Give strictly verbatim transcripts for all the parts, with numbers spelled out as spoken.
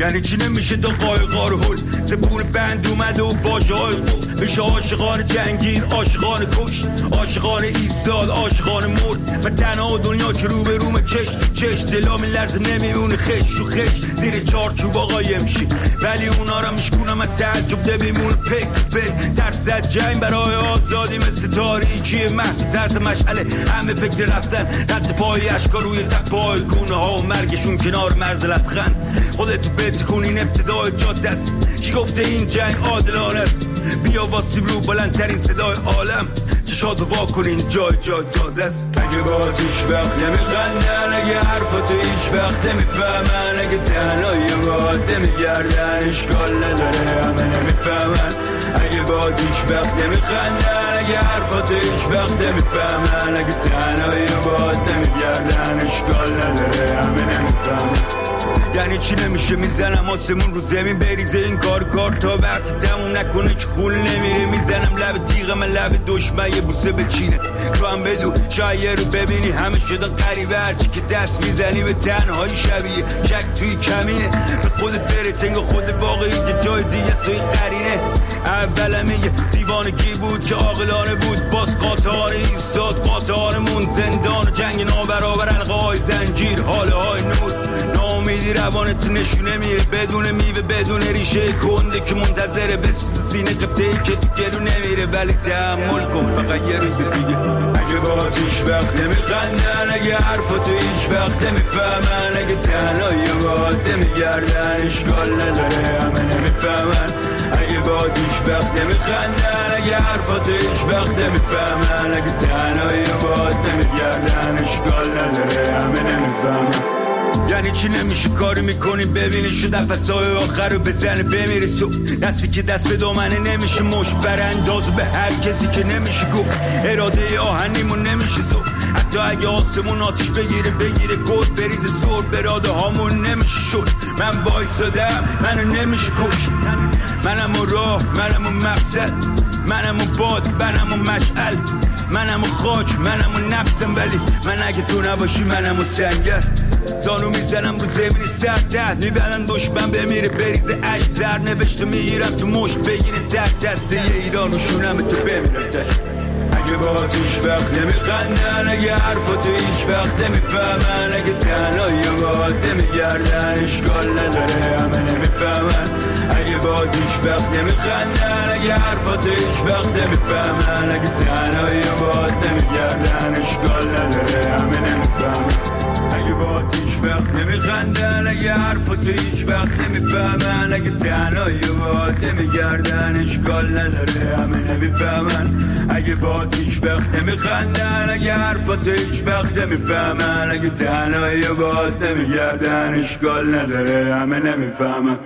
یعنی چی نمیشه دو قایقار هل زبون بند اومده و باشه های قفل میشه عاشقان جنگیر عاشقان کش عاشقان ایستاد عاشقان مرد و تنها دنیا که رو به روم چش تو چش دلا می لرزه نمیمونه خش و خش زیر چار چوب آقای امشی ولی اونا را میشکونم از تعجب نمیمونه پک پک ترس جنگ برای آزادی مثل تاریکی محصول ترس مشعله همه فکر رفتن رد پای اشکا روی تپای گونه ها و مرگشون کنار مرز لبخند خودتو بتکون این ابتدای جاده است کی گفته این جنگ عادلانه است بیا واسیم رو بلندترین صدای عالم چشاتو وا کنین جای جای تازه است اگه با هیچ وقت نمیخندن اگه حرفاتو هیچ وقت نمیفهمن اگه تنهایی باید نمیگردن اشکال نداره همه نمیفهمن اگه با هیچ وقت نمیخندن اگه حرفاتو هیچ وقت نمیفهمن اگه تنهایی باید نمیگردن اشکال نداره همه نمیفهمن یعنی چی نمیشه میزنم آسمون رو زمین بریزه این کار کار تا وقتی تموم نکنه که خون نمیره میزنم لب تیغ من لب دشمن یه بوسه بچینه تو هم بدو شاید رو ببینی همه شده قریبه هرچی که دست میزنی به تنهایی شبیه شک توی کمینه به خودت برس انگاه خود واقعی که جای دیگه است توی قرینه اولم یه دیوانگی بود که عاقلانه بود باز قاطعانه ایستاد قاطعانمون زندان و جنگ نابرابر حلقه های زنجیر حاله های نور ناامیدی روانت تو نشونه میره بدون میوه بدون ریشه کنده که منتظره بسوز سینه قبطه‌ای که تو گلو نمیره ولی تحمل کن فقط یه روز دیگه اگه با هیچ وقت نمیخندن اگه حرفاتو هیچ وقت نمیفهمن اگه تنهایی باید نمیگردن اشکال نداره همه نمیفهمن اگه با هیچ وقت نمیخندن اگه حرفاتو هیچ وقت نمیفهمن اگه تنهایی باید نمیگردن اشکال نداره همه نمیفهمن یعنی چی نمیشه کاری میکنی ببینی شو نفسای آخر رو بزنه بمیره تو دستی که دست به دامنه نمیشه مش برانداز به هر کسی که نمیشه گفت اراده آهنیمون نمیشه زو حتی اگه آسمون آتیش بگیره بگیره گل بریزه سور براده هامون نمیشه شد من وایسادم منو نمیشه کش منم و راه منم و مقصد منم و باد منم و مشعل منم و خاک منم و نفسم ولی من اگه تو نباشی منم و سنگر زانو میزنم رو زمین سرد میبرن دشمن بمیره بریزه عشق زر نوشته میگیرم تو مش بگیره تک دسته یه ایران و شونم تو بمیرم تش اگه با هیچ وقت نمیخندن اگه حرفاتو هیچ وقت نمیفهمن اگه تنهایی باید نمیگردن اشکال نداره همه نمیفهمن اگه با هیچ وقت نمیخندن اگه حرفاتو هیچ وقت نمیفهمن اگه تنهایی باید نمیگردن اشکال نداره همه نمیفهمن اگه با هیچ وقت نمیخندن اگه حرفاتو هیچ وقت نمیفهمن اگه تنهایی باید نمیگردن اشکال نداره همه نمیفهمن اگه با هیچ وقت نمیخندن اگه حرفاتو هیچ وقت نمیفهمن اگه تنهایی باید نمیگردن اشکال نداره همه نمیفهمن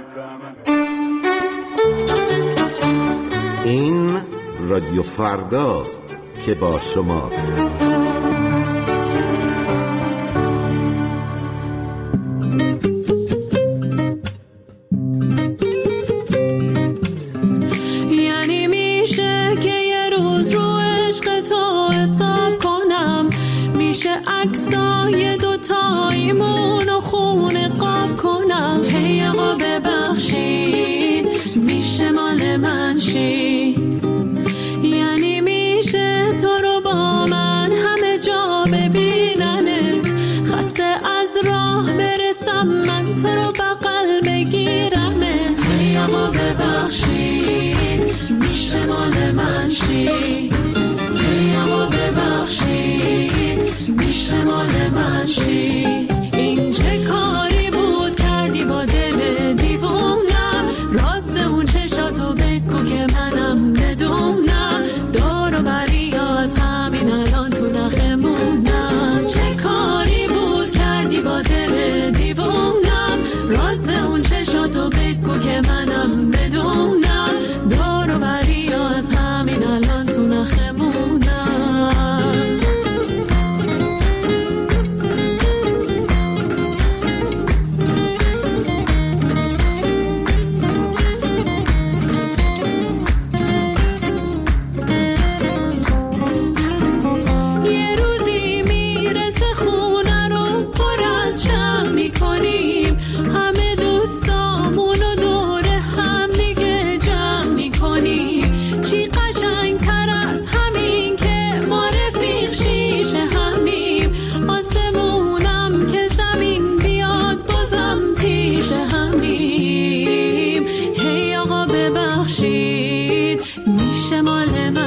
این رادیو فرداست که با شماست. عکسای دوتاییمون و خونه قاب کنم هی آقا ببخشید میشه مال من شید یعنی میشه تو رو با من همه جا ببیننت خسته از راه برسم من تو رو بغل بگیرمت هی آقا ببخشید میشه مال من شید هی آقا ببخشید میشه مال من شی این چه کاری بود کردی با دل دیوونم راست اون چشاتو بگو که منم بدونم دور و بری از همین الان تو نخمونم چه کاری بود کردی با دل دیوونم راست اون چشاتو بگو که منم بدونم دور و بری از همین الان تو نخمونم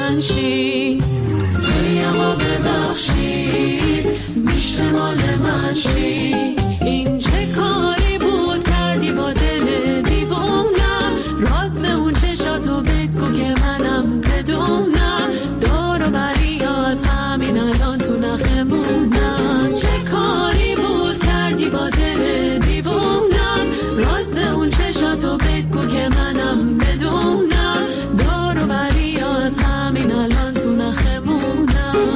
من شید. ای آقا ببخشید میشه مال من شید. این چه کاری بود کردی با دل دیوونم؟ راز اون چشاتو بگو که منم بدونم. دور و بری از همین الان تو نخمونم. چه کاری بود کردی با دل دیوونم؟ راز اون چشاتو بگو که منم بدونم. دور و بری از همین الان تو نخمونم.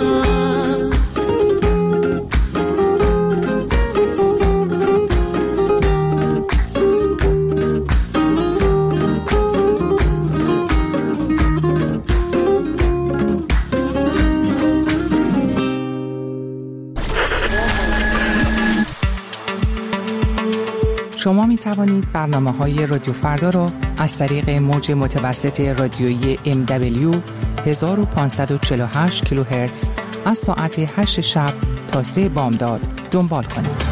شما می توانید برنامه‌های رادیو فردا را از طریق موج متوسط رادیویی ام دبلیو هزار و پانصد و چهل و هشت کیلوهرتز از ساعت هشت شب تا سه بامداد دنبال کنید.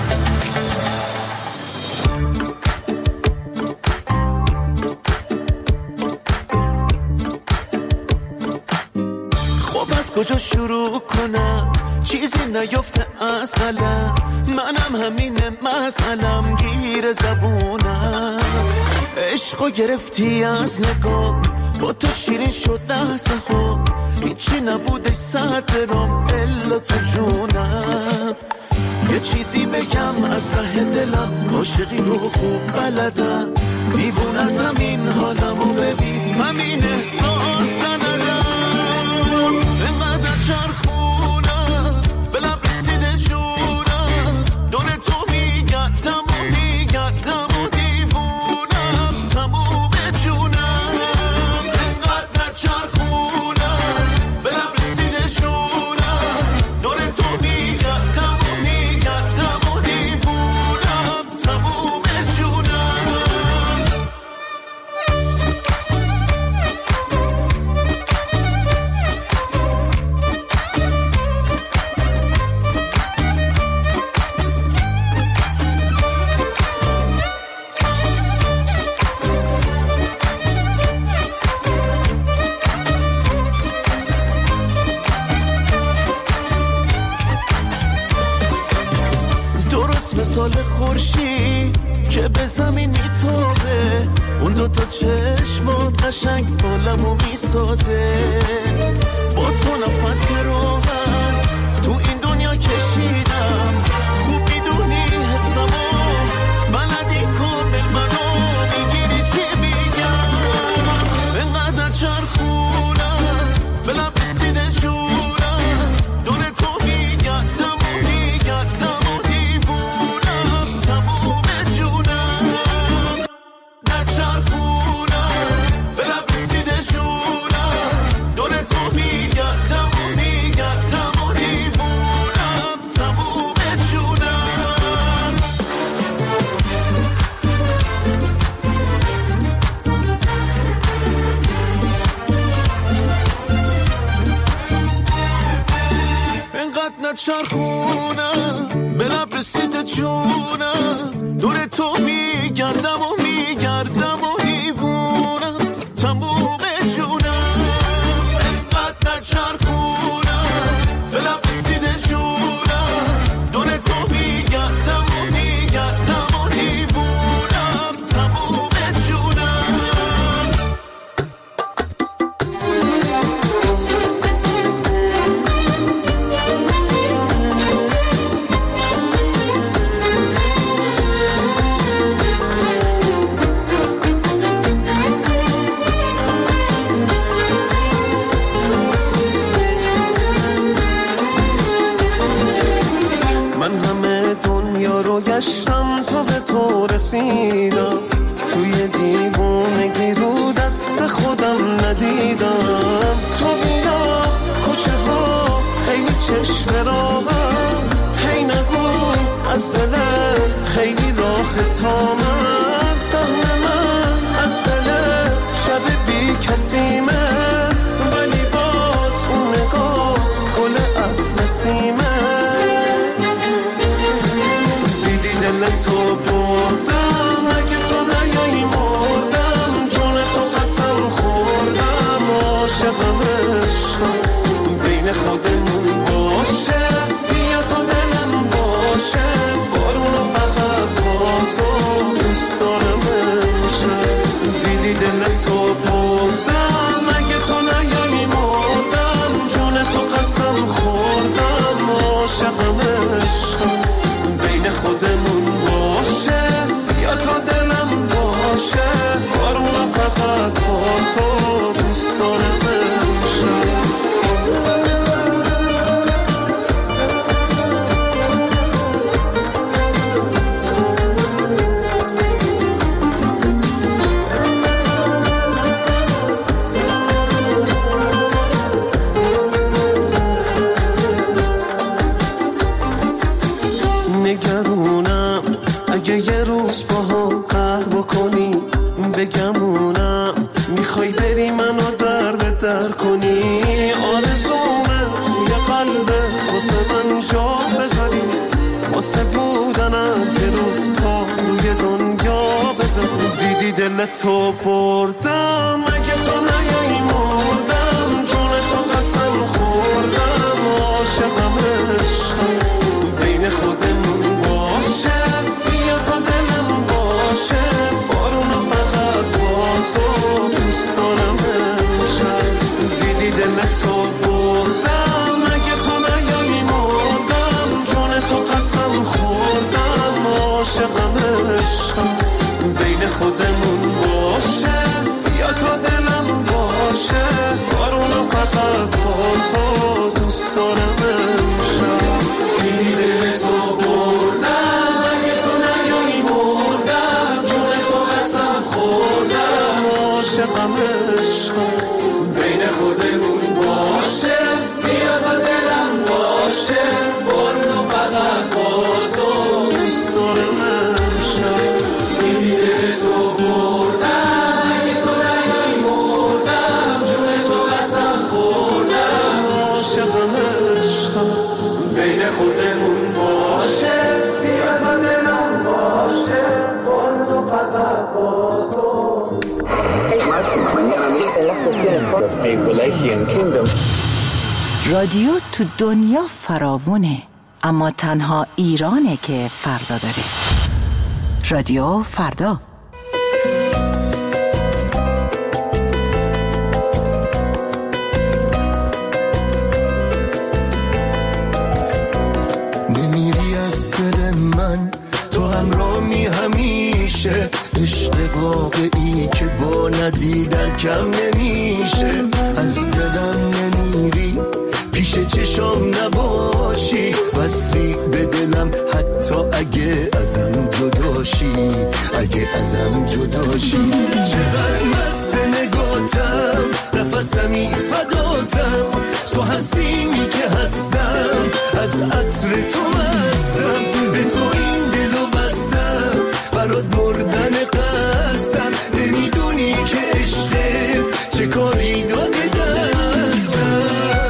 خب از کجا شروع کنم؟ چیزی نیفته از قلم. منم همینه مسئلم گیر زبونم. عشقو گرفتی از نگاه با تو شیرین شد لحظه ها. هیچی نبودش سر درام الا تو جونم. یه چیزی بگم از ته دلم عاشقی رو خوب بلدم. دیوونتم این حالمو ببین همین احساس ندارم. اینقدر چرخونم به لب رسیده جونم. دور تو میگردم و میگردم و دیوونم تموم جونم. اینقدر چرخونم به لب رسیده جونم. دور تو میگردم و میگردم و دیوونم تموم جونم. مثال خورشید که به زمین میتابه. اون دوتا چشمات قشنگ عالمو میسازه. با تو نفس راحت تو این دنیا کشیدم. خوب میدونی حسمو بلدی کامل منو میگیری چی میگم. اینقدر چرخونم به لب رسیده جونم. دور تو میگردم و میگردم و دیوونم تموم جونم. نچرخونم به لب رسیده جونم. دور تو میگردم و میگردم و دیوونم تموم جونم. اینقدر نچرخونم به لب رسیده جونم. دور تو میگردم و میگردم و دیوونم تموم جونم. اینقدر نچرخونم به لب رسیده جونم. دور تو میگردم و میگردم و دیوونم تموم جونم. من همه دنیا رو گشتم تا به تو رسیدم. توی دیوونگی رو دست خودم ندیدم. تو بیا کوچه ها خیلی چشم راهم. هی نگوی از دلت خیلی راه تا من. سهم من از دلت شب بی کسیمه. ولی باز اون نگاه گل اطلسیمه. دیدی دل تو بردم اگه تو نیایی مردم. جون تو قسم خوردم عاشقمه. خودمون باشه، بیا تا دلم باشه، بارونو فقط با تو دوست دارم امشب. دیدی دل تو بردم، اگه تو نیایی مردم، جون تو قسم خوردم، عاشقم عشقم. بین خودمون باشه، بیا تا دلم باشه، بارونو فقط با تو دوست دارم امشب. نگرونم اگه یه روز با هم قهر بکنی، بگمونم میخوای بری منو در به در کنی. آرزومه توی قلبه واسه من جا بذاری، واسه بودنم یه روز پا روی دنیا بذاری. دیدی دل تو بردم، اگه تو نیایی مردم، جون تو قسم خوردم، عاشقم عشقم. بین خودمون باشه، بیا تا دلم باشه، بارونو فقط با تو دوست دارم امشب. دیدی دل تو بردم، اگه تو نیایی مردم، جون تو قسم خوردم، عاشقم عشقم. بین خودمون باشه، بیا تا دلم باشه، بارونو فقط با تو دوست دارم امشب. دیدی دل تو بردم، اگه تو نیایی مردم، جون تو قسم خوردم، عاشقم عشقم. بین خودمون باشه، بیا تا دلم باشه، بارونو فقط با تو دوست دارم امشب. دیدی دل تو بردم، اگه تو نیایی مردم، جون تو قسم خوردم، عاشقم عشقم. بین خودمون باشه، بیا تا دلم باشه، بارونو فقط با تو. رادیو تو دنیا فراوونه، اما تنها ایرانه که فردا داره. رادیو فردا. نمیری از دل من، تو همراهی همیشه، عشق واقعی که با ندیدن کم نمیشه. از دلم نمیری، پیش چشام نباشی، وصلی به دلم حتی اگه ازم جداشی، اگه ازم جداشی. چقدر مست نگاتم، نفسمی فداتم، تو هستیمی که هستم، از عطر تو مستم، به تو این دلو بستم، برات مردن قسم. نمیدونی که عشقت چه کاری داده دستم.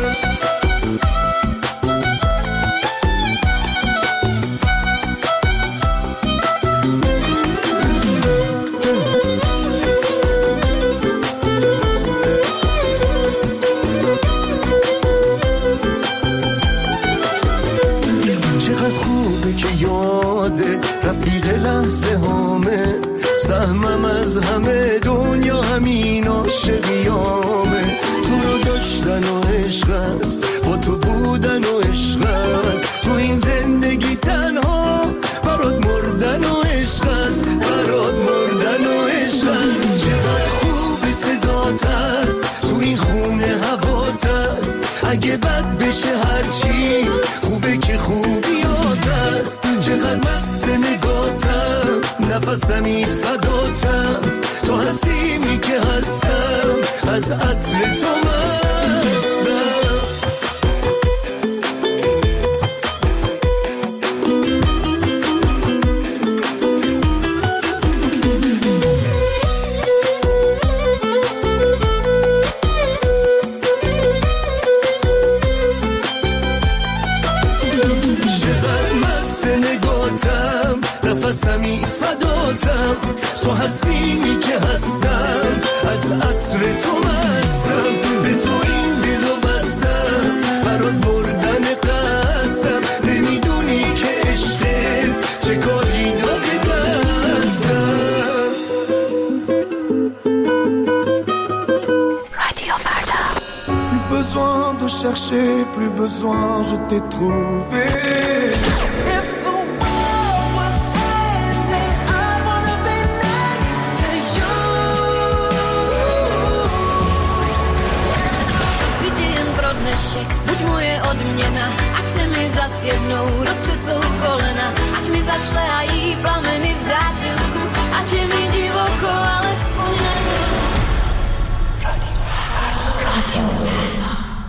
چقدر خوبه که یادت رفیق لحظه هامه، سهمم از همه دنیا همین عاشقیامه. تو رو داشتن و عشق است، با تو بودن و عشق است، تو این زندگی تنها برات مردن و عشق است، برات مردن و عشق است. چقدر خوب صدات است، تو این خونه هوات است، اگه بد بشه هرچی خوبه که خوبیات است. چقدر مست نگاتم، نفسمی فداتم، تو هستیمی که هستم، از عطر تو مستم. نفسمی فداتم، besoin de chercher, plus besoin, je t'ai trouvé. If the world was ending, I wanna be next to you. Cítim pro dnešek, buď moje odměna, ať se mi zas jednou rozčesou kolena, ať mi zašlehají plameny v zátylku, ať je mi divoko, alespoň na chvíli. Radio Farda.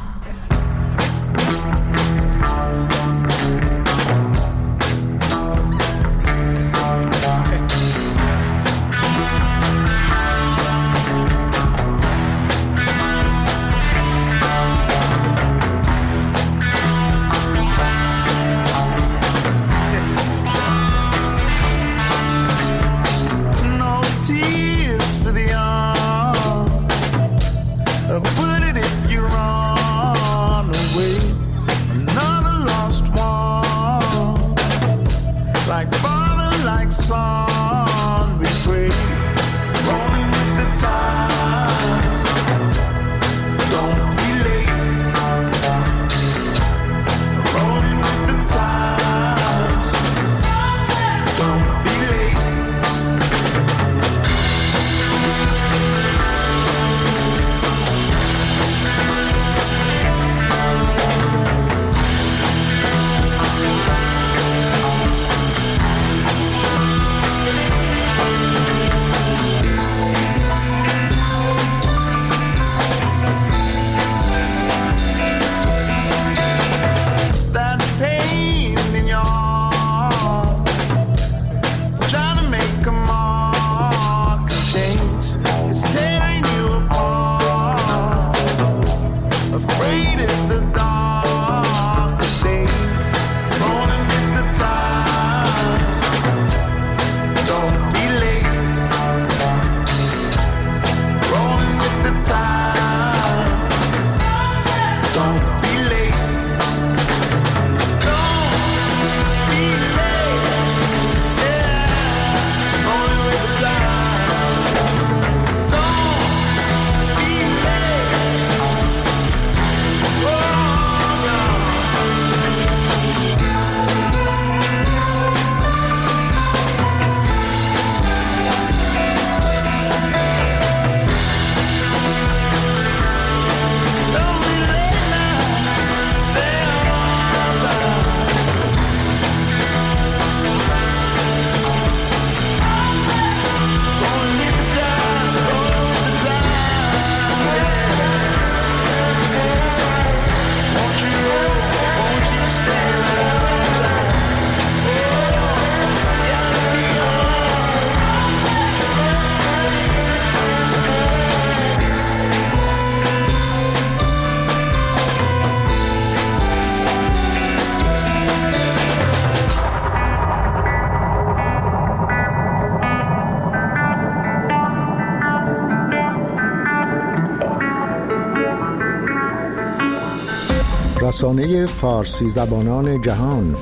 رسانه فارسی زبانان جهان،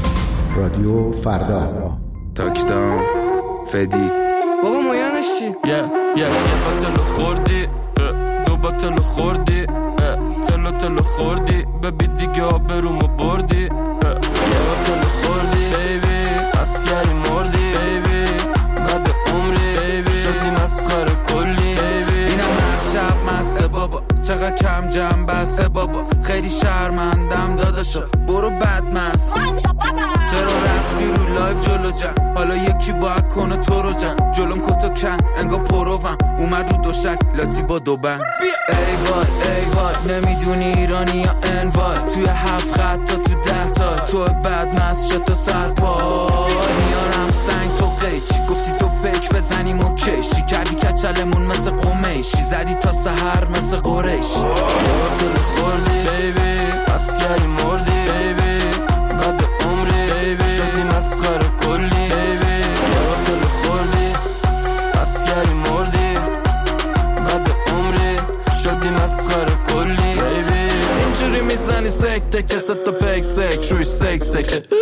رادیو فردا. تاکداون فدی بابا مایانش چی؟ یه یه یه بطل خوردی، دو بطل خوردی، تلو تلو خوردی، ببی دیگه آبرومو بردی، یه بطل خوردی بیبی، اسیری مردی بیبی، بعد عمری بیبی شدی مسخره کلی بیبی. اینم هر شب مسته بابا، چقدر کم جمع بسته بابا، خیلی شرمندم داداشا، برو بدمست چرا رفتی رو لایف جلو جمع، حالا یکی باید کنه تو رو جمع، جلوم کتو کن انگا پروم اومد رو دوشک لاتی با دو بند. ای وای ای وای نمیدونی ایرانی یا انوای، توی هفت خط تا تو ده تا تو بدمست شد تو سرپای، میارم سنگ تو قیچی گفتی تو بک بزنیم اوکیشی، کردی کچلمون مثل قمیشی، زدی تا سحر مثل قریشی. دل خوردی بیبی، اسیری مردی بیبی، بعد عمری بیبی شدی مسخره کلی بیبی. دل خوردی اسیری مردی، بعد عمری شدی مسخره کلی بیبی. اینجوری میزنی سکته که ست تا پک سک روش سک سکه،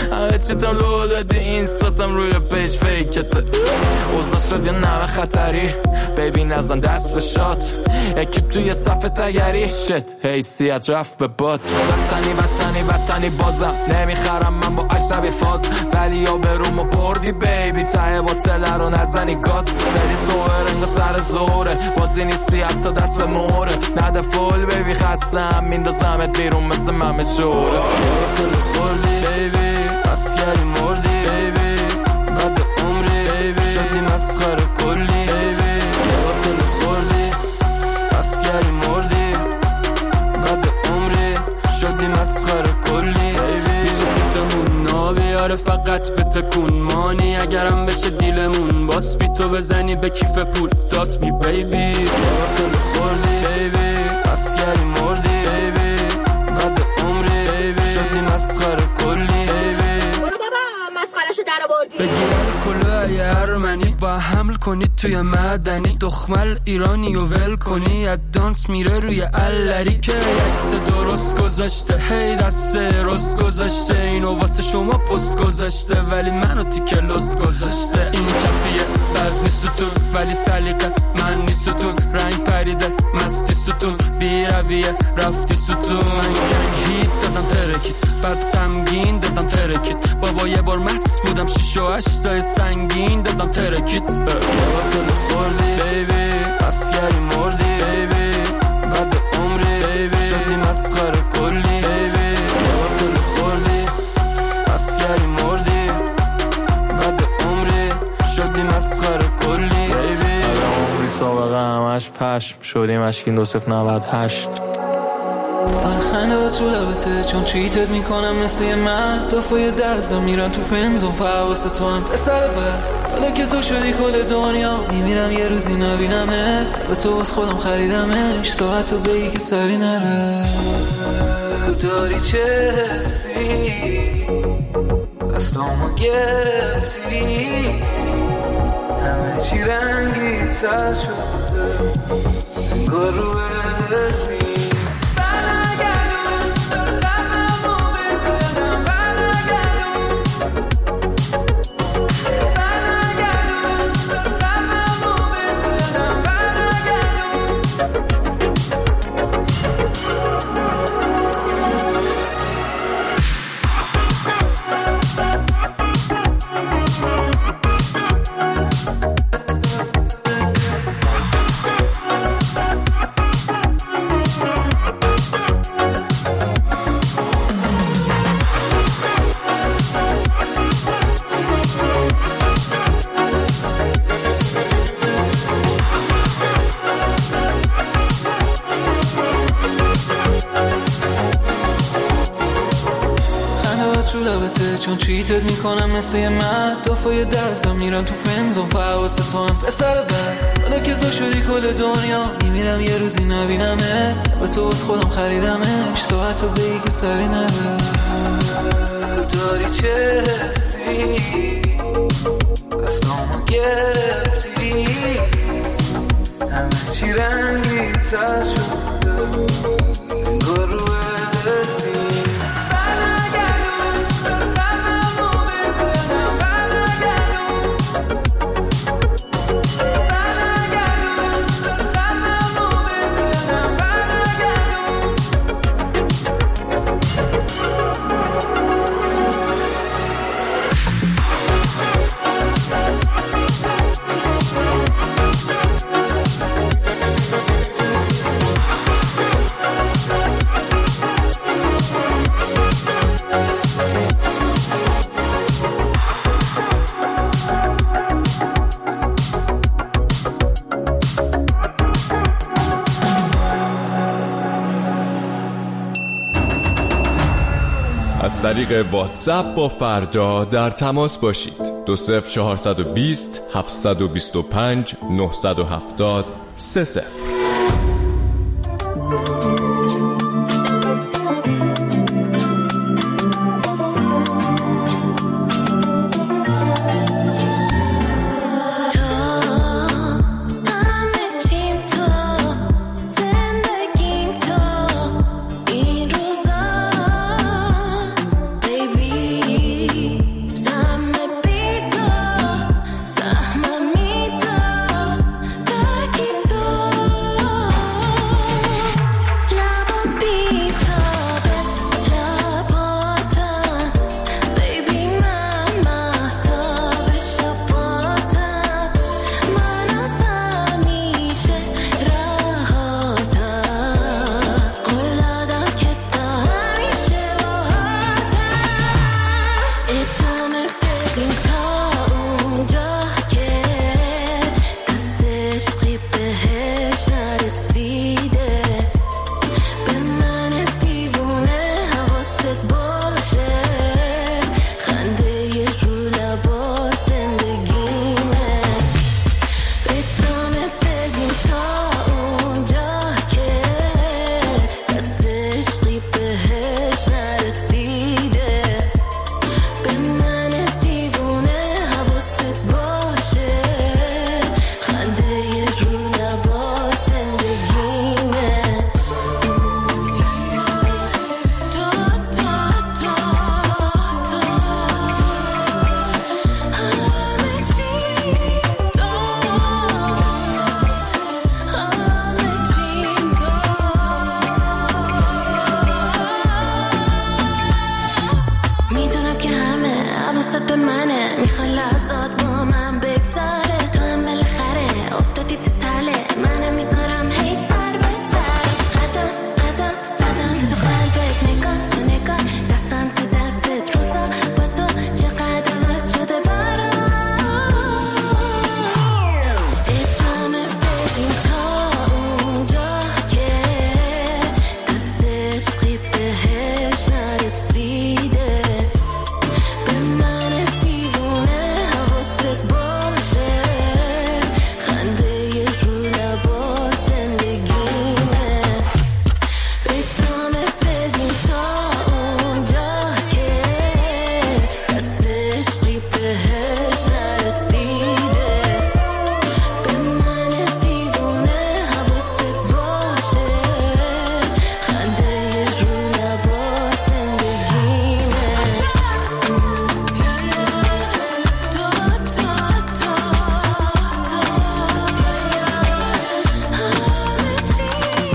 همه چیتم لو دادی اینستاتم روی پیج فیکته اوضاع شد یا نوه خطری بیبی نزن دست به شات اکیب توی صف تگری شت حیثیت رفت به باد وطنی وطنی وطنی بازم نمیخرم من با اجنبی فاز ولی یا برومو بردی بیبی ته باطله رو نزنی گاز دلی زوهر انگا سر زوره بازی نیستی حتی دست به موره نده فول بیبی خستم میندازمت بیرون مثل ممه شوره تو نسوردی بیبی اسکری مردی بیبی بعد عمری بیبی شدی مسخره کلی بیبی تو نسوردی اسکری مردی بعد عمری شدی مسخره کلی بیبی میشه فیتمون نابیاره فقط به تکون مانی اگرم بشه دیلمون باس بی تو بزنی به کیف پول دات می بیبی تو نسوردی بیبی اسکری مردی بیبی بعد عمری بیبی شدی مسخره کلی بیبی مسخرهشو در آوردی بگیر کلوهای ارمنی با حمل کنید توی مدنی دخمل ایرانی و ول کنی از دانس میره روی علری که یکس درست گذاشته هی دست رست گذاشته اینو واسه شما پست گذاشته ولی منو تیکه لست گذاشته این چپیه بد نیست ستون ولی سلیقه من نیست ستون رنگ پریده مستی ستون بی رویه رفتی ستون من گنگ هیت دادم ترکید بعد غمگین دادم ترکید بابا یه بار مست بودم شیش و هشتای سنگین دادم ترکید تو نسوردی بیبی اسکری مردی بیبی بعد عمری بیبی شدی مسخره کلی بیبی تو نسوردی اسکری مردی بعد عمری شدی مسخره کلی بیبی عمری سابقه همش پشم شدیم اشکین دو صف نود هشت خنده ها تو لبته چون چیتت میکنم مثل یه مرد دفعه دستم میرن تو فنزون فواست تو هم پسر بر حالا که تو شدی کل دنیا میمیرم یه روزی نبینمت به تو از خودم خریدمش تو حتی بگی که سری نره بگو داری چه حسی دستامو گرفتی همه چی رنگی تر شده انگار رو حسی چون چیتت میکنم مثل یه مرد دفعه دستم میرن تو فنزون فواست تو هم پسر بر حالا که تو شدی کل دنیا میمیرم یه روزی نبینمه به تو از خودم خریدمش تو حتی بگی که سری نره داری چه حسی دستامو گرفتی همه چی رنگی تر شده انگار رو حسی از طریق واتساپ با فردا در تماس باشید. دو صفر چهارصد و بیست هفتصد و بیست و پنج نهصد و هفتاد سه صفر. Baby قلب منه، میخوای لحظات با من بگذاره، تو هم بالاخره افتادی تو تله، منم میذارم هی سر به سر، قدم قدم زدم تو قلبت، نگاه تو نگاه، دستم تو دستت، روزا با تو چقدر عوض شده برام، ادامه بدیم تا اونجا که دست عشقی بهش نرسیده، به من دیوونه حواست باشه، خنده رو لبات زندگیمه، ادامه بدیم تا اونجا که دست عشقی بهش نرسیده، به من دیوونه حواست باشه، خنده رو لبات زندگیمه. تا تا تا تا همه چی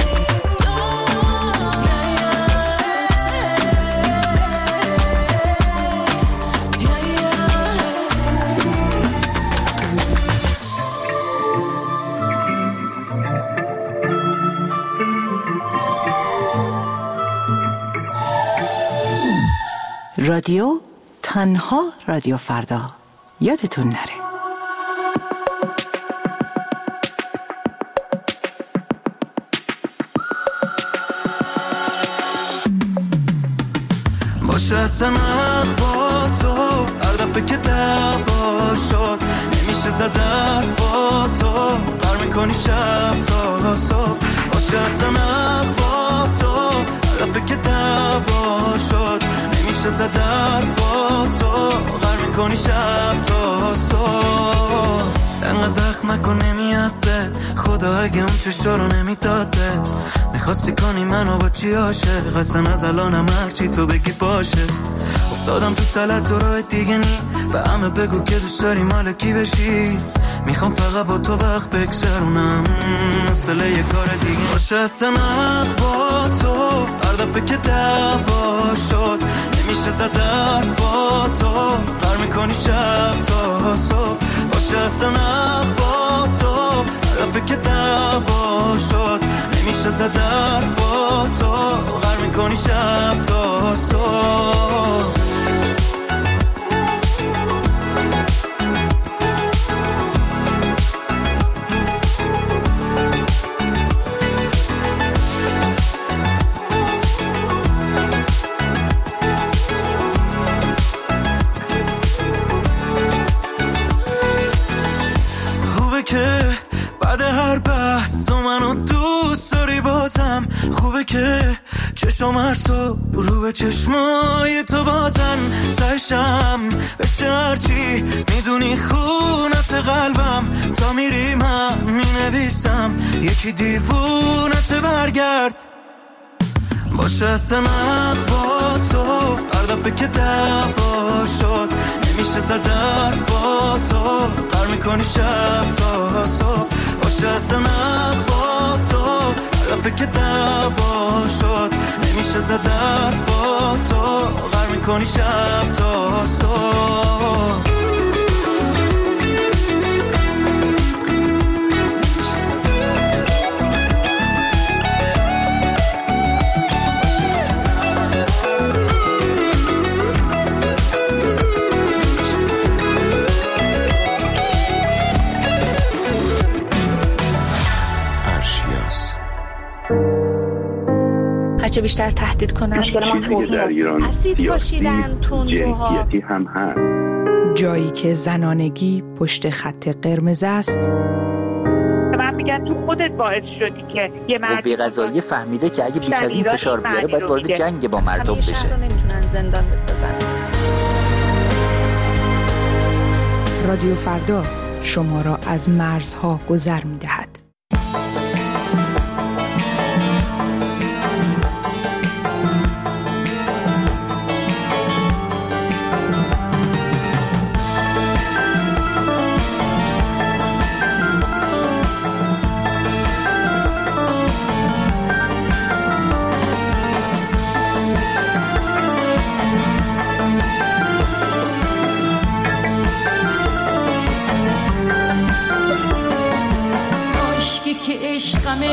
رادیو تنها رادیو فردا، یادتون نره. باشه اصلا با تو هر دفعه که دعوا شد نمیشه زد حرفاتو، بر میکنی شب تا صبح، باشه اصلا با تو هر دفعه که دعوا شد نمیشه زد حرفاتو، بر میکنی شب تا صبح، انقدر دخ نکن نمیاد بد، خدا اگه اون چشا رو نمیداد بد، میخواستی کنی منو با چی عاشق، اصلا از الانم هرچی تو بگی باشه، افتادم تو تلت و راه دیگه نی، به همه بگو که دوست داری مال کی بشی، میخوام فقط با تو وقت بگذرونم، مسئله یه کار دیگه باشه اصلا با تو هر دفعه که دعوا شد نمیشه زد حرفاتو، بر میکنی شب تا صبح، باشه اصلا با تو هر دفعه که دعوا شد نمیشه زد حرفاتو، بر میکنی شب تا صبح. که بعد هر بحث تو منو دوست داری بازم، خوبه که چشم هر صبح رو به چشمای تو بازن، تشم بشه هرچی میدونی خونت قلبم، تا میری من مینویسم یکی دیوونت برگرد، باشه اصلا با تو هر دفعه که دعوا شد نمیشه زد حرفاتو، بر میکنی شب تا صبح، باشه اصلا با تو هر دفعه که دعوا شد نمیشه زد حرفاتو، بر میکنی شب تا صبح. هرچه بیشتر تهدید کنن مشکل ما توهین اسید پاشیدن تندروها هم هست، جایی که زنانگی پشت خط قرمز است. من میگم تو خودت باعث شدی که یه مردی قوه قضاییه فهمیده که اگه بیش از این فشار بیاره باید وارد جنگ با مردم بشه. همیشه رو نمیتونن زندان بسازن. رادیو فردا شما را از مرزها گذر می‌دهد.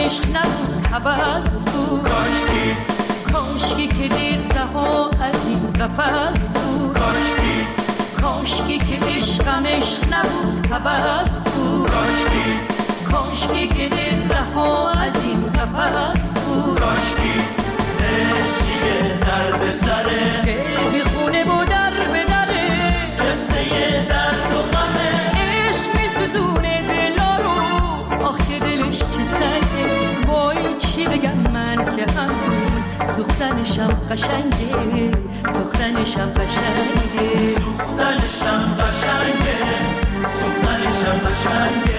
عشق نبود هوس بود کاشکی کاشکی که دیر رها از این قفس بود کاشکی کاشکی که عشقم عشق نبود هوس بود کاشکی کاشکی که دیر رها از این قفس بود کاشکی عشقیه درد سره دل بی خونه و در به دره قصه درد و غمه عشق می ستونه دلا رو آخه دلش چه سنگه وای چی بگم من که همون سوختنشم قشنگه سوختنشم قشنگه سوختنشم قشنگه سوختنشم قشنگه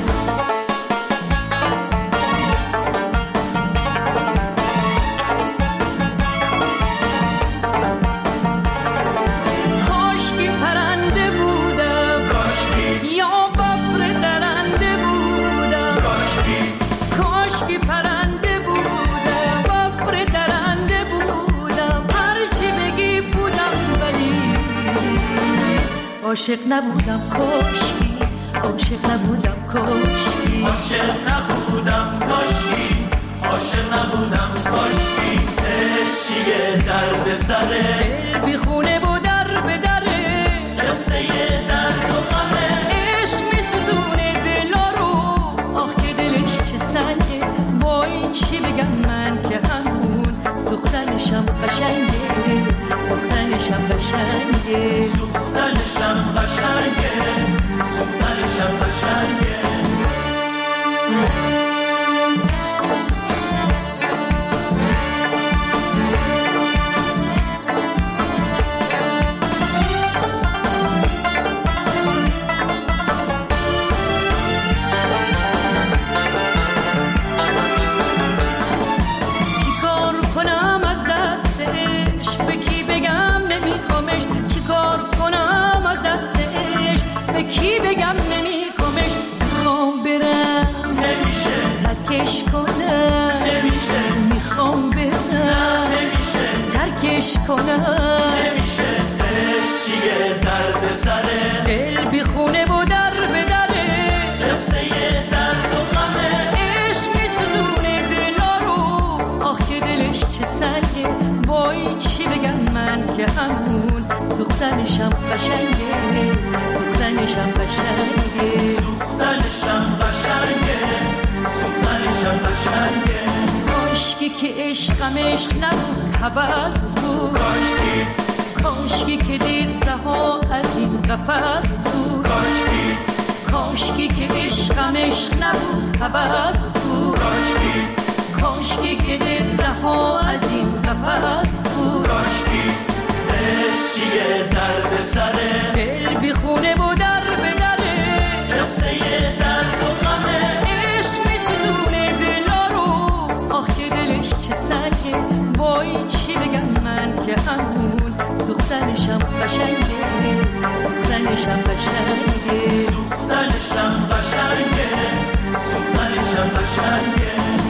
عاشق نبودم کاشکی عاشق نبودم کاشکی عاشق نبودم کاشکی عاشق نبودم کاشکی عشق چیه درد سره دل بی خونه و در به دره قصه درد و غمه عشق می ستونه دلا رو آخ که دلش چه سنگه وای چی بگم من که همون سوختنشم قشنگه سوختنشم قشنگه سوختنشم قشنگه سوختنشم قشنگه کی بگم نمیخوامش میخوام برم نمیشه ترکش کنم نمیشه میخوام برم نمیشه ترکش کنم نمیشه عشق چیه درد سره دل بی خونه و در به دره قصه درد و غمه عشق میسوزونه دلا رو آخ که دلش چه سنگه وای چی بگم من که همون سوختنشم قشنگه سوختنشم قشنگه سوختنشم قشنگه سوختنشم قشنگه کاشکی که عشقم عشق نبود هوس بود کاشکی کاشکی که دیر رها از این قفس بود کاشکی کاشکی که عشقم عشق نبود هوس بود کاشکی کاشکی که دیر رها از این قفس بود کاشکی عشق چیه درد سره دل بی خونه و در به دره قصه درد و غمه عشق می ستونه دلا رو آخ که دلش چه سنگه وای چی بگم من که همون سوختنشم قشنگه سوختنشم قشنگه سوختنشم قشنگه سوختنشم قشنگه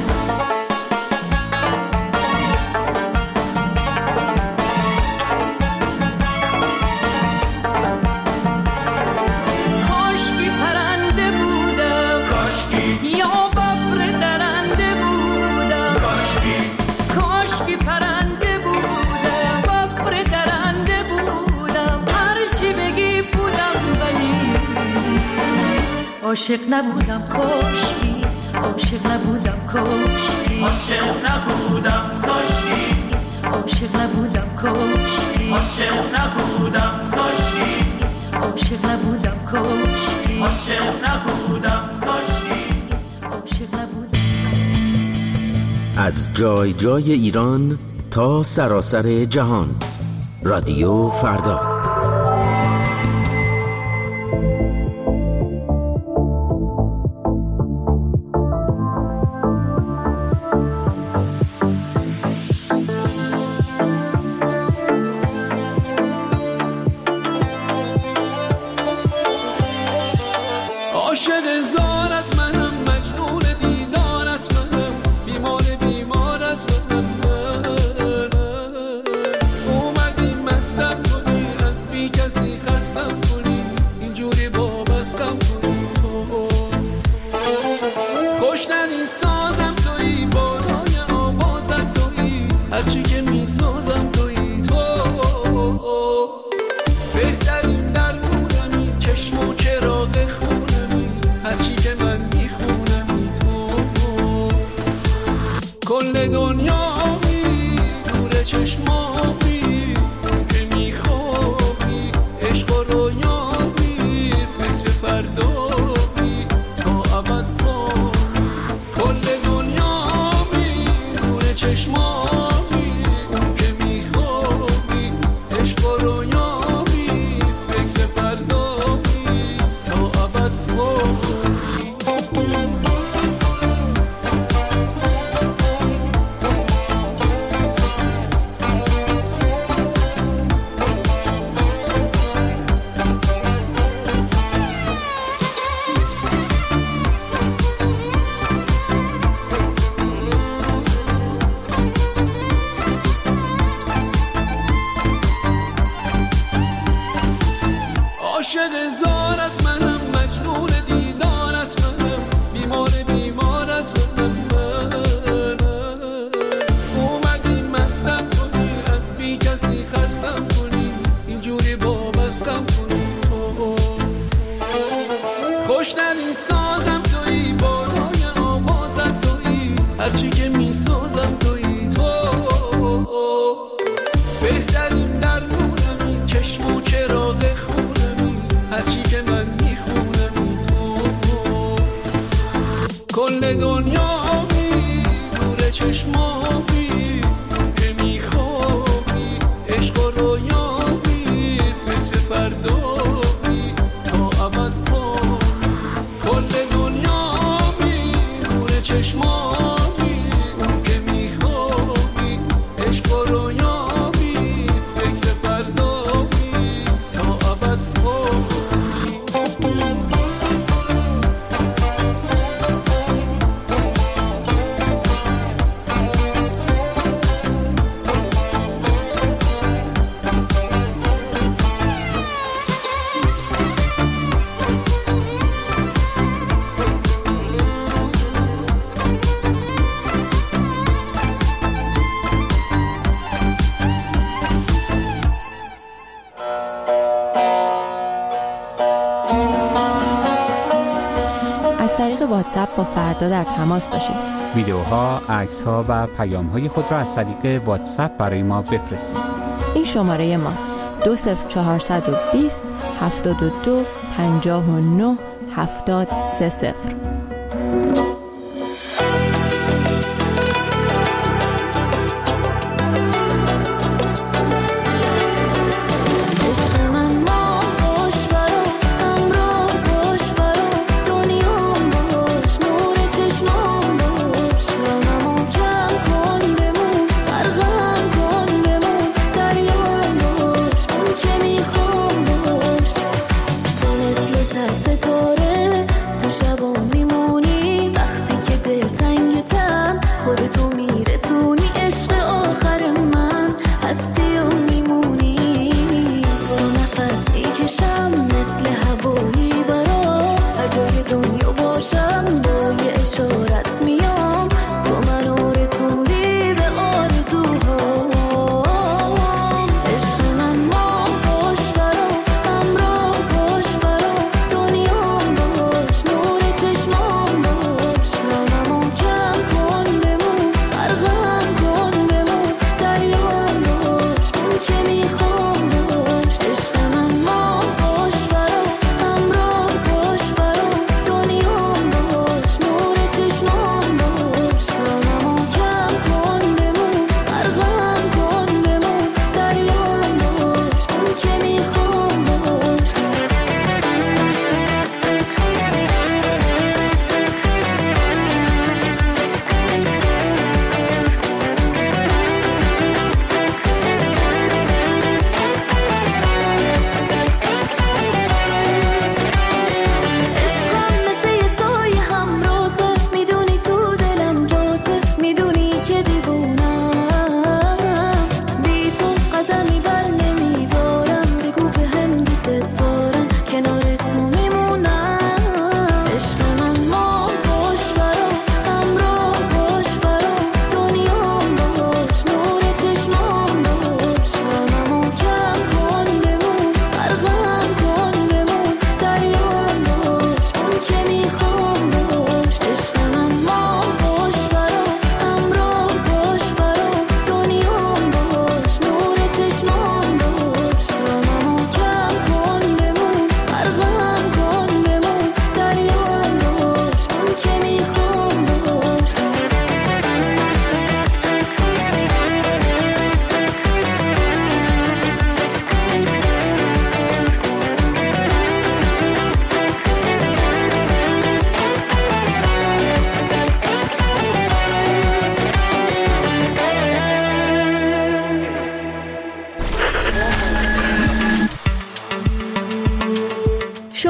عاشق نبودم کاشکی عاشق نبودم کاشکی عاشق نبودم کاشکی عاشق نبودم کاشکی عاشق نبودم کاشکی عاشق نبودم کاشکی عاشق نبودم کاشکی عاشق نبودم. از جای جای ایران تا سراسر جهان رادیو فردا. اومدی مستم کنی از هرچی که میسازم تویی تو، بهترین درمونمی، چشم و چراغ خونمی، هرچی که من میخونمی تو، کل دنیامی نور چشمامی که میخوابی، عشق و رویامی، فکر فردامی تا ابد پامی، کل دنیامی نور چشمامی اون که میخوابی، عشق و رویامی، فکر فردامی تا ابد پامی. عاشق زارت منم، مجنون دیدارت منم، بیمار بیمارت منم، منم اومدی مستم کنی، از بی کسی خستم کنی، اینجوری وابستم کنی تو، خوشترین سازم تویی، بالای آوازم تویی، هرچی که میسازم تویی تو، بهترین درمونمی، چشم و چراغ خونمی، هرچی که من میخونم تو، کل دنیامی نور چشمامی که میخوابی، عشق و رویامی، فکر فردامی تا ابد پامی، کل دنیامی نور چشمامی اون که میخوابی، عشق و رویامی، فکر فردامی تا ابد پامی. از طریق واتساپ با فردا در تماس باشید. ویدیوها، عکس‌ها و پیام‌های خود را از طریق واتساپ برای ما بفرستید. این شماره ماست: دو صفر چهارصد و بیست هفتاد و دو پنجاه و نه هفتاد سه صفر. ستاره تو شبا میمون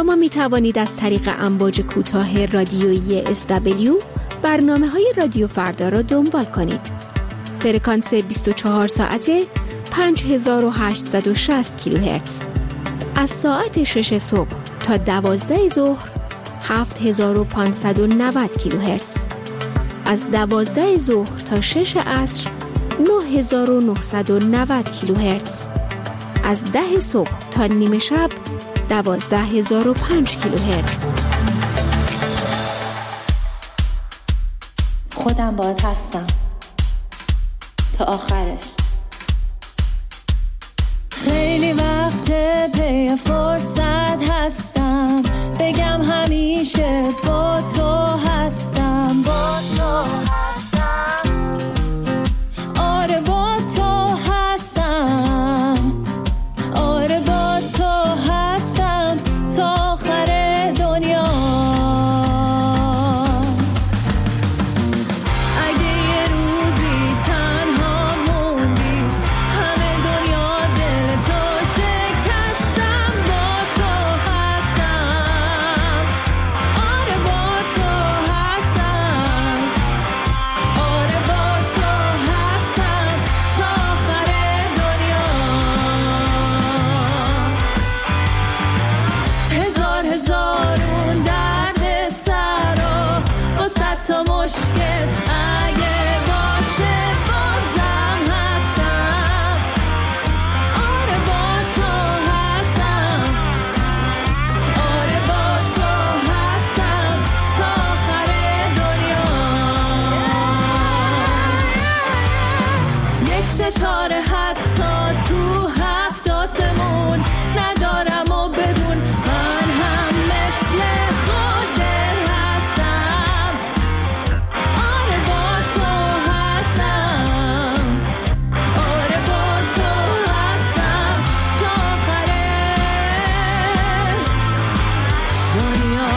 شما می توانید از طریق امواج کوتاه رادیویی اس دبلیو برنامه های رادیو فردا را دنبال کنید. فرکانس بیست و چهار ساعته پنج هزار و هشتصد و شصت کیلوهرتز. از ساعت شش صبح تا دوازده ظهر هفت هزار و پانصد و نود کیلوهرتز. از دوازده ظهر تا شش عصر نه هزار و نهصد و نود کیلوهرتز. از ده صبح تا نیمه شب دوازده هزار و پنج کیلوهرتز. خودم باهات هستم تا آخرش. خیلی وقت پی فرصت هستم بگم همیشه با تو هستم، با تو هستم، آره با تو هستم، آره با تو هستم تا آخر دنیا. اگه یه روزی تنها موندی همه دنیا دل تو شکستم، با تو هستم، آره با تو هستم، آره با تو هستم تا آخر دنیا. هزار هزارون درد سر و با صد تا مشکل اگه باشه بازم هستم، آره با تو هستم، آره با تو هستم تا آخر دنیا. یک ستاره حتی تو هفت آسمون ندارم و بدون من هم مثل خودت هستم، آره با تو هستم، آره با تو هستم تا آخر دنیا.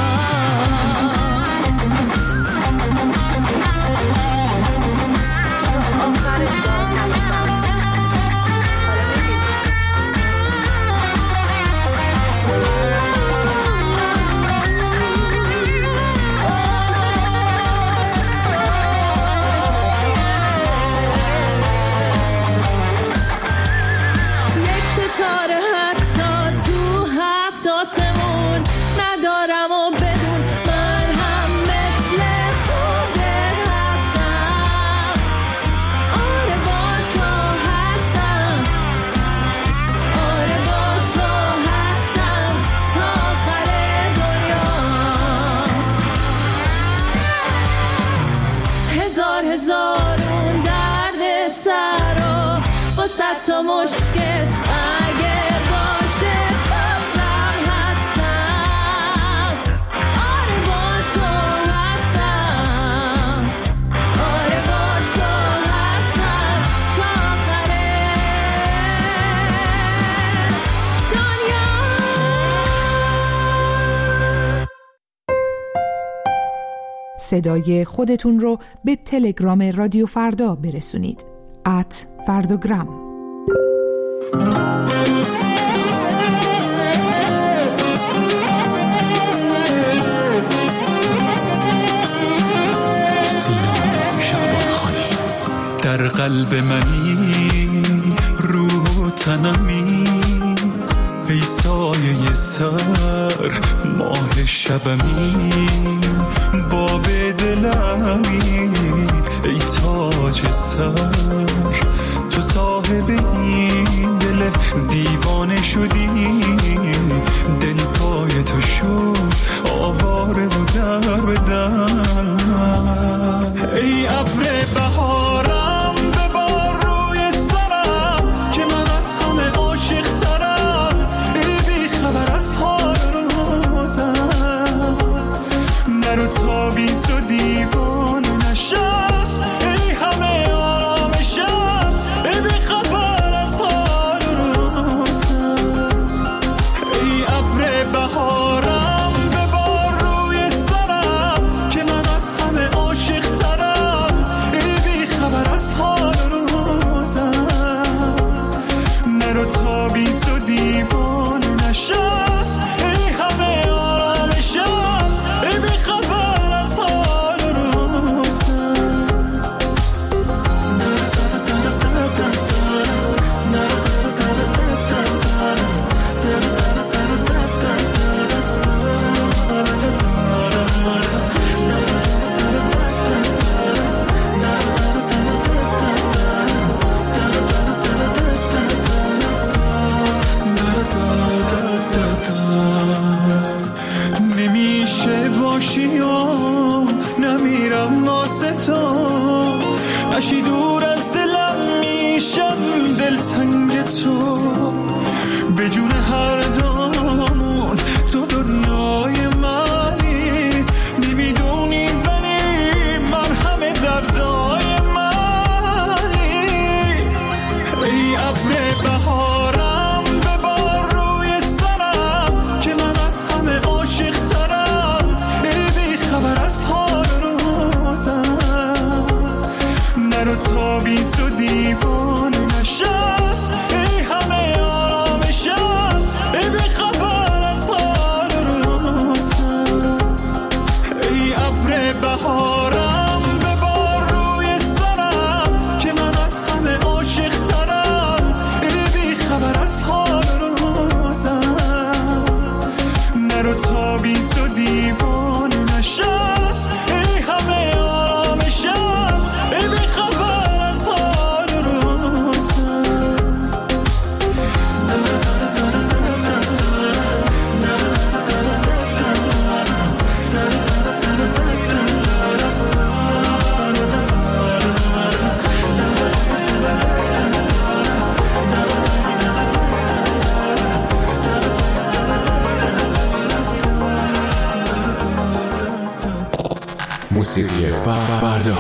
یک ستاره حتی تو هفت آسمون ندارم و بدون من هم مثل خودت هستم، آره با تو هستم، آره با تو هستم تا آخر دنیا. هزار هزارون درد سر و با صد تا مشکل اگه باشه بازم هستم، آره با تو هستم، آره با تو هستم تا آخر دنیا. صدای خودتون رو به تلگرام رادیو فردا برسونید. ات فردوگرام. در قلب منی روح و تنمی، ای سایه سر ماه شبمی، باب دلمی ای تاج سر، تو صاحب این دل دیوانه شدی، دل پای تو شد آواره و در بدن. ای ابر بهارم ببار روی سرم که من از همه عاشق ترم، ای بی خبر از حال روزم، نرو تا بی تو دیوانه نشم، ای همه آرامشم، ای بی خبر از حال روزم. بهارم ببار روی سرم که من از همه عاشق ترم، ای بی خبر از حال روزم، منو تا بی تو دیوانه نشم، ای همه آرامشم، ای بی خبر از حال روزم، ای ابر بهارم ببار روی سرم که من از همه عاشق ترم، ای بی خبر از حال روزم، منو تا بی تو دیوانه نشم، ای همه آرامشم، ای بی خبر از حال روزم. موسیقی فردا.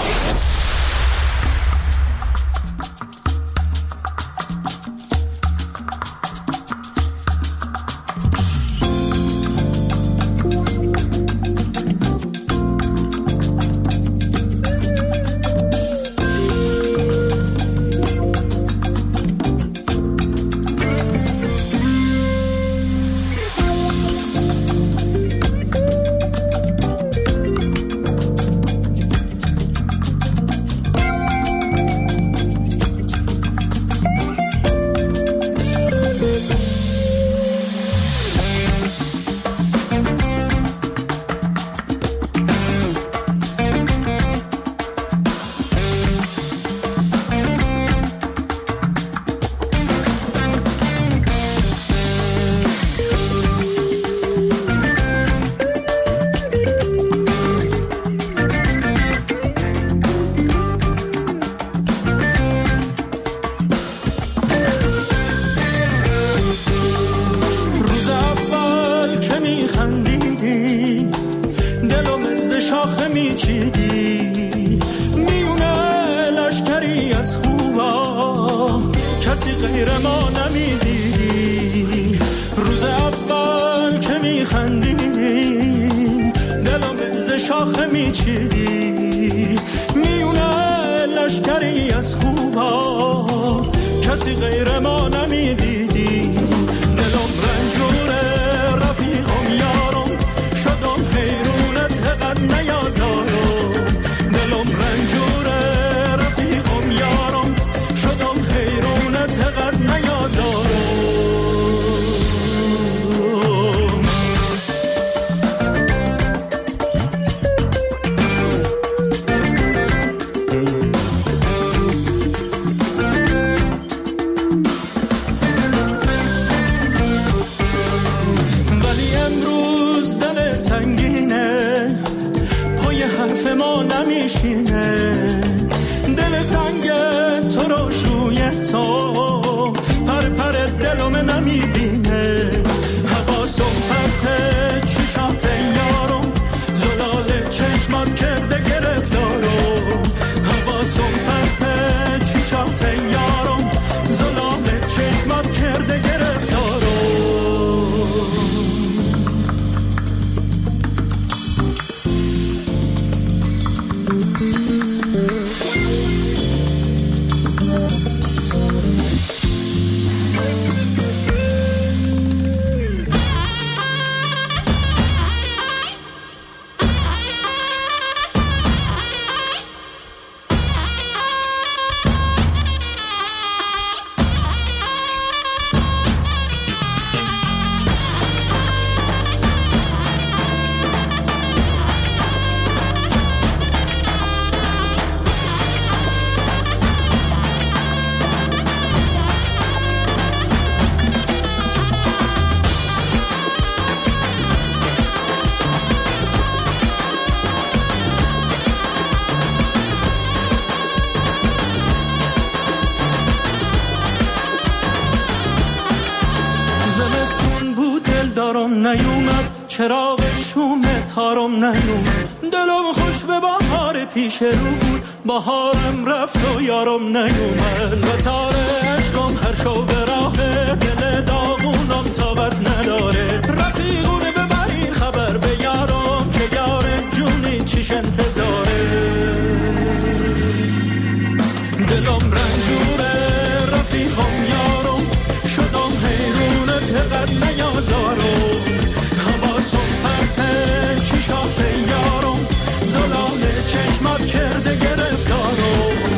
نیومد چراغ شوم تارم نیومد، دلم خوش به بهار پیش رو بود، بهارم رفت و یارم نیومد، و تار عشقم هر شو برم رنجوره رفیقم یارم شدم حیرونت قد نیازارم حواسم پرته چشات یارم زلال چشمات کرده گرفتارم